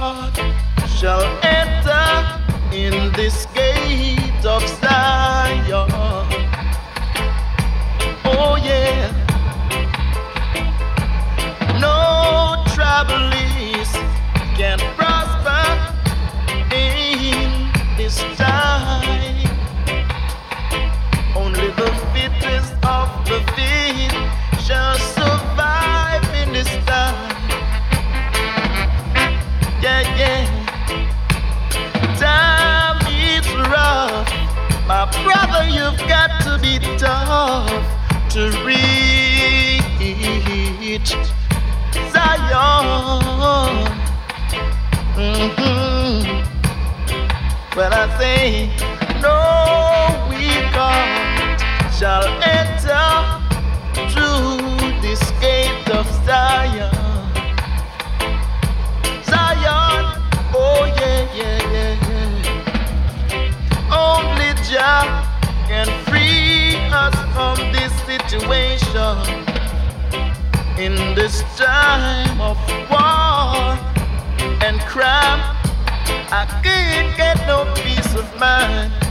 shall enter in this gate of Zion. Oh yeah, no travelers can prosper in this time. Only the fittest of the fit shall survive in this time. Yeah, yeah. Time is rough, my brother. You've got to be tough to reach Zion. When I say no, we can't shall enter through this gate of Zion. Zion, oh yeah, yeah, yeah, yeah. Only Jah can free us from this situation in this time of war and crime. I can't get no peace of mind.